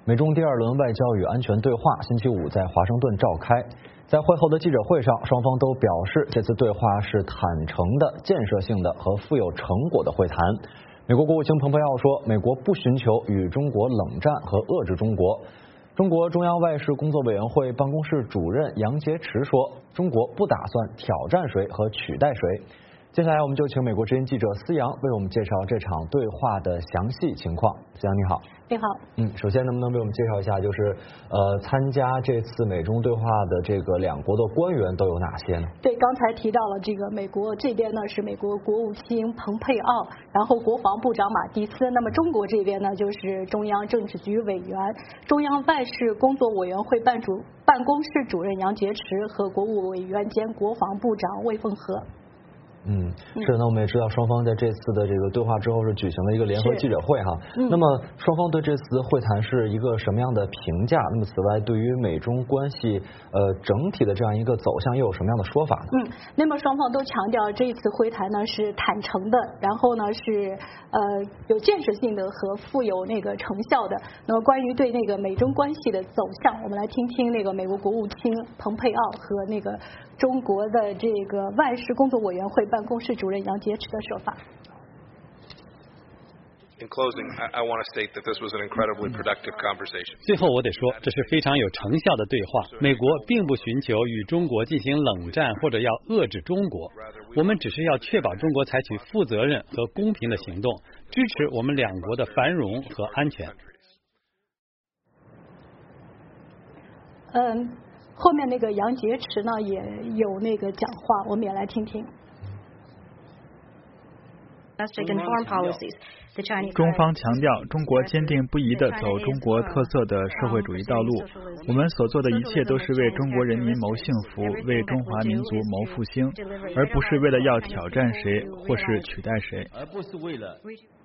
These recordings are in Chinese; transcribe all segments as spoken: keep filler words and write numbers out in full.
美中第二轮外交与安全对话星期五在华盛顿召开。在会后的记者会上，双方都表示这次对话是坦诚的、建设性的和富有成果的会谈。美国国务卿蓬佩奥说，美国不寻求与中国冷战和遏制中国。中国中央外事工作委员会办公室主任杨洁篪说，中国不打算挑战谁和取代谁。接下来我们就请美国之音记者思阳为我们介绍这场对话的详细情况。思阳你好。 你好。 嗯，首先能不能为我们介绍一下，就是呃参加这次美中对话的这个两国的官员都有哪些呢？ 对，刚才提到了这个美国这边呢是美国国务卿蓬佩奥，然后国防部长马蒂斯，那么中国这边呢就是中央政治局委员、中央外事工作委员会办主办公室主任杨洁篪和国务委员兼国防部长魏凤和。 嗯，是。那我们也知道，双方在这次的这个对话之后是举行了一个联合记者会哈。嗯、那么双方对这次会谈是一个什么样的评价？那么此外，对于美中关系呃整体的这样一个走向又有什么样的说法呢？ 嗯，那么双方都强调这一次会谈呢是坦诚的，然后呢是呃有建设性的和富有那个成效的。那么关于对那个美中关系的走向，我们来听听那个美国国务卿蓬佩奥和那个中国的这个外事工作委员会办公室主任杨洁篪的说法。 In closing, I want to state that this was an incredibly productive conversation. 最后我得说，这是非常有成效的对话。美国并不寻求与中国进行冷战或者要遏制中国，我们只是要确保中国采取负责任和公平的行动，支持我们两国的繁荣和安全。 嗯，后面那个杨洁篪呢也有那个讲话，我们也来听听。 中方强调，中国坚定不移地走中国特色的社会主义道路。我们所做的一切都是为中国人民谋幸福，为中华民族谋复兴，而不是为了要挑战谁或是取代谁。而不是为了。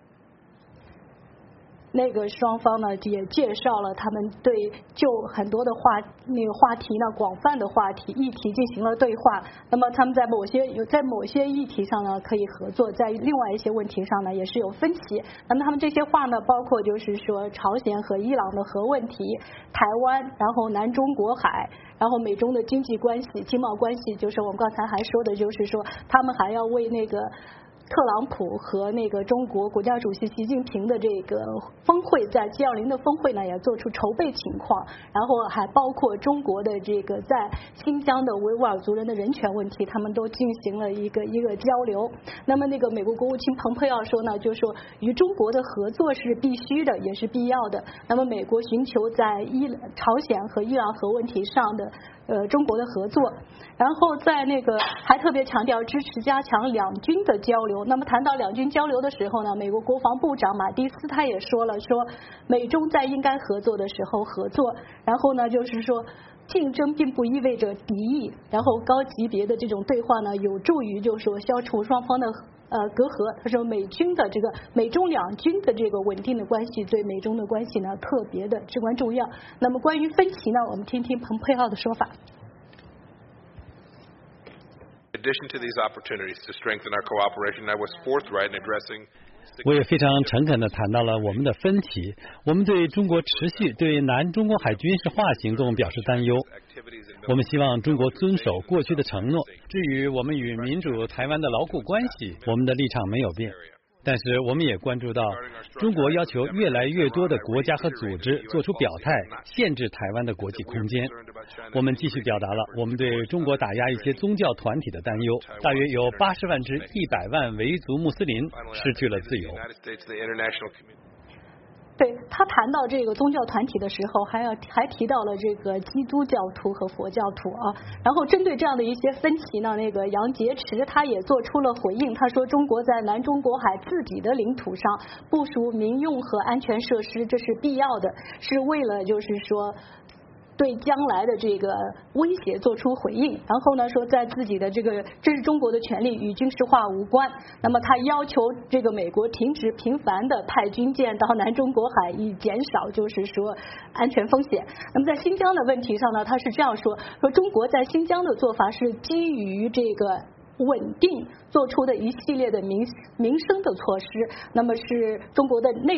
那个双方呢也介绍了他们对就很多的话那个话题呢广泛的话题议题进行了对话。那么他们在某些有在某些议题上呢可以合作，在另外一些问题上呢也是有分歧。那么他们这些话呢包括就是说朝鲜和伊朗的核问题、台湾，然后南中国海，然后美中的经济关系、经贸关系，就是我们刚才还说的，就是说他们还要为那个特朗普和那个中国国家主席习近平的这个峰会，在 G 二十 的峰会呢也做出筹备情况，然后还包括中国的这个在新疆的维吾尔族人的人权问题，他们都进行了一个一个交流。那么那个美国国务卿蓬佩奥说呢，就是说与中国的合作是必须的，也是必要的。那么美国寻求在伊朝鲜和伊朗核问题上的呃中国的合作，然后在那个还特别强调支持加强两军的交流。那么谈到两军交流的时候呢，美国国防部长马蒂斯他也说了，说美中在应该合作的时候合作，然后呢就是说竞争并不意味着敌意，然后高级别的这种对话呢有助于就是说消除双方的呃隔阂。他说美军的这个美中两军的这个稳定的关系对美中的关系呢特别的至关重要。那么关于分歧呢，我们听听蓬佩奥的说法。 In addition to these opportunities to strengthen our cooperation, I was forthright in addressing. 我也非常诚恳地谈到了我们的分歧，我们对中国持续对南中国海军事化行动表示担忧。我们希望中国遵守过去的承诺。至于我们与民主台湾的牢固关系，我们的立场没有变。但是我们也关注到，中国要求越来越多的国家和组织做出表态，限制台湾的国际空间。我们继续表达了我们对中国打压一些宗教团体的担忧，大约有八十万至一百万维族穆斯林失去了自由。 对，他谈到这个宗教团体的时候，还要还提到了这个基督教徒和佛教徒啊。然后针对这样的一些分歧呢，那个杨洁篪他也做出了回应。他说，中国在南中国海自己的领土上部署民用和安全设施，这是必要的，是为了就是说对将来的这个威胁做出回应。然后呢说在自己的这个这是中国的权利与军事化无关。那么他要求这个美国停止频繁的派军舰到南中国海，以减少就是说安全风险。那么在新疆的问题上呢，他是这样说，说中国在新疆的做法是基于这个稳定做出的一系列的民民生的措施，那么是中国的内政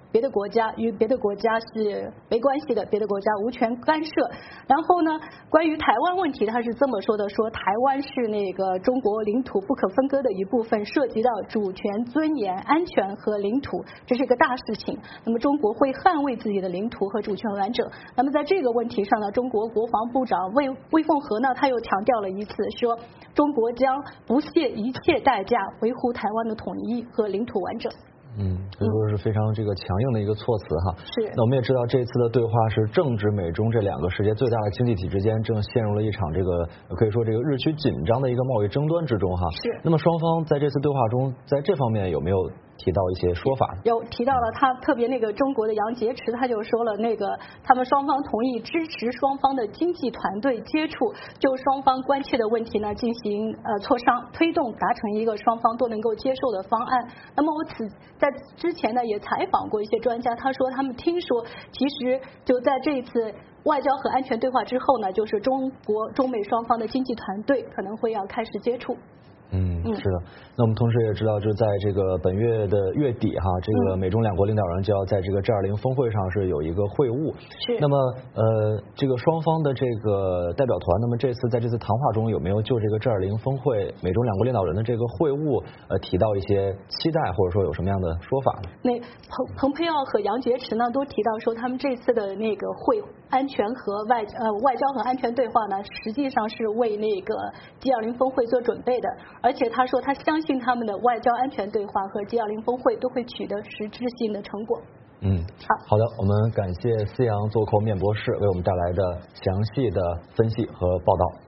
别的国家与别的国家是没关系的，别的国家无权干涉。然后呢，关于台湾问题，他是这么说的：说台湾是那个中国领土不可分割的一部分，涉及到主权、尊严、安全和领土，这是一个大事情。那么中国会捍卫自己的领土和主权完整。那么在这个问题上呢，中国国防部长魏魏凤和呢，他又强调了一次，说中国将不惜一切代价维护台湾的统一和领土完整。 嗯，可以说是非常这个强硬的一个措辞哈。 是。 那我们也知道，这次的对话是正值美中这两个世界最大的经济体之间正陷入了一场这个可以说这个日趋紧张的一个贸易争端之中哈。 是。 那么双方在这次对话中，在这方面有没有提到一些说法？ 有提到了，他特别那个中国的杨洁篪他就说了，那个他们双方同意支持双方的经济团队接触，就双方关切的问题呢进行呃磋商，推动达成一个双方都能够接受的方案。那么我此在之前呢也采访过一些专家，他说他们听说其实就在这一次外交和安全对话之后呢，就是中国中美双方的经济团队可能会要开始接触。 嗯，是的。那我们同时也知道，就在这个本月的月底哈，这个美中两国领导人就要在这个 G 二零峰会上是有一个会晤。 是。 那么呃，这个双方的这个代表团，那么这次在这次谈话中有没有就这个 G 二零峰会美中两国领导人的这个会晤呃提到一些期待，或者说有什么样的说法呢？ 那蓬蓬佩奥和杨洁篪呢都提到说，他们这次的那个会安全和外呃外交和安全对话呢，实际上是为那个 G 二零峰会做准备的。而且他说他相信他们的外交安全对话和 G 二零峰会都会取得实质性的成果。 嗯，好好的，我们感谢思阳做客面博士为我们带来的详细的分析和报道。